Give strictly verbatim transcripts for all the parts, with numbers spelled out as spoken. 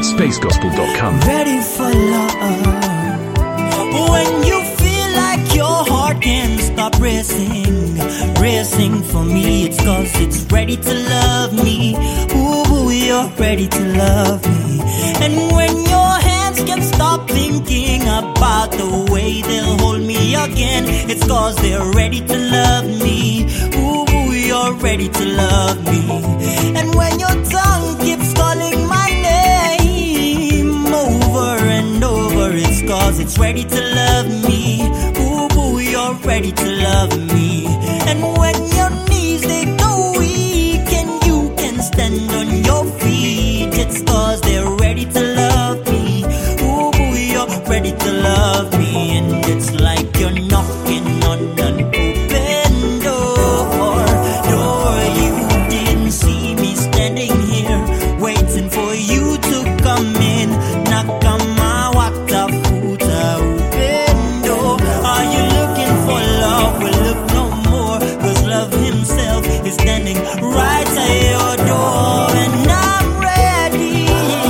at space gospel dot com. Ready for love. When you feel like your heart can't stop racing, racing for me, it's cause it's ready to love me. Ooh, you're ready to love me. And when your hands can't stop thinking about the way they'll hold me again, it's cause they're ready to love me. Ooh, you're ready to love me. And when your tongue keeps calling my name over and over, it's cause it's ready to love me. Ooh, you're ready to love me. And when your knees they go weak and you can stand on your feet, it's cause they're ready to love me. Ooh, you're ready to love me. And it's like you're knocking on an open door. Door you didn't see me standing here waiting for you to come in. Knock on my water foot open door. Are you looking for love? Well, look no more, cause love himself is standing right at your door. And I'm ready,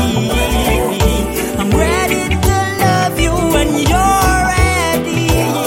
I'm ready to love you when you're ready.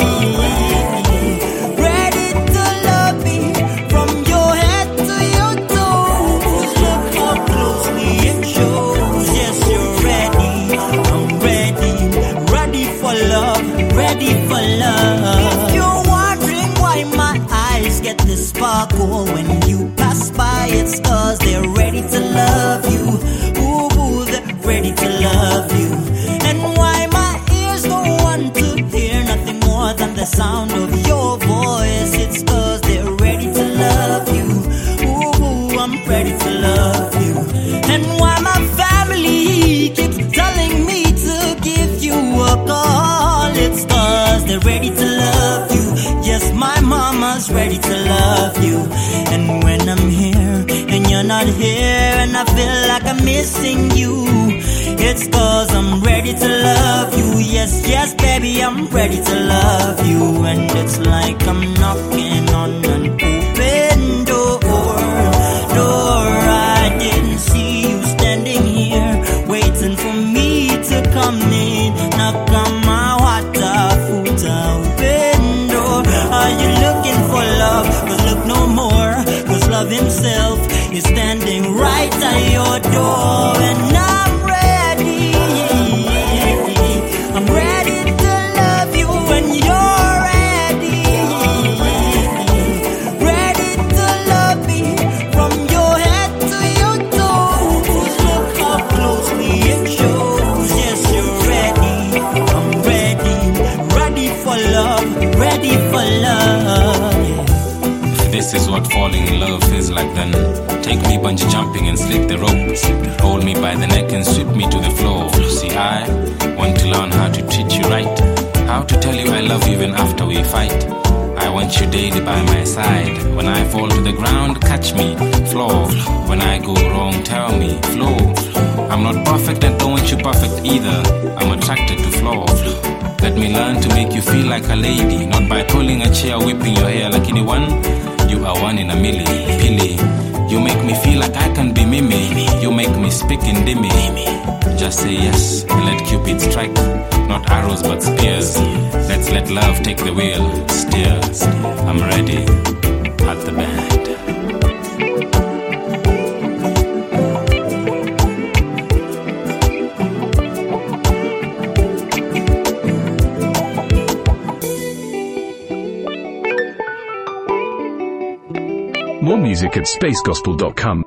Ready to love me from your head to your toes. Look how closely it shows. Yes, you're ready, I'm ready, ready for love, ready for love. If you're wondering why my eyes get this sparkle when you pass by, it's cause they're ready to love you. Ooh, they're ready to love you. And why my ears don't want to hear nothing more than the sound of your voice, it's cause they're ready to love you. Ooh, I'm ready to love you. And why my family keeps telling me to give you a call, it's cause they're ready to love you. Yes, my mama's ready to love you. And when I'm here and you're not here and I feel like I'm missing you, it's cause I'm ready to love you. Yes, yes, baby, I'm ready to love you. And it's like I'm knocking on an open door. Door, I didn't see you standing here waiting for me to come in. Knock on my water foot open door. Are you looking for love? Cause look no more, cause love himself is standing right at your door. And I'm ready, I'm ready to love you when you're ready. Ready to love me from your head to your toes. Look how closely it shows. Yes, you're ready, I'm ready, ready for love, ready for love. If this is what falling in love feels like, then take me bungee jumping and slip the rope. Hold me by the neck and sweep me to the floor. See, I want to learn how to treat you right, how to tell you I love you even after we fight. I want you daily by my side. When I fall to the ground, catch me, floor. When I go wrong, tell me, flow. I'm not perfect and don't want you perfect either. I'm attracted to flow. Let me learn to make you feel like a lady, not by pulling a chair, whipping your hair like anyone. You are one in a million, Pili. You make me feel like I can be Mimi. You make me speak in Dimi. Just say yes and let Cupid strike. Not arrows but spears. Let's let love take the wheel. Steer. I'm ready at the band. More music at space gospel dot com.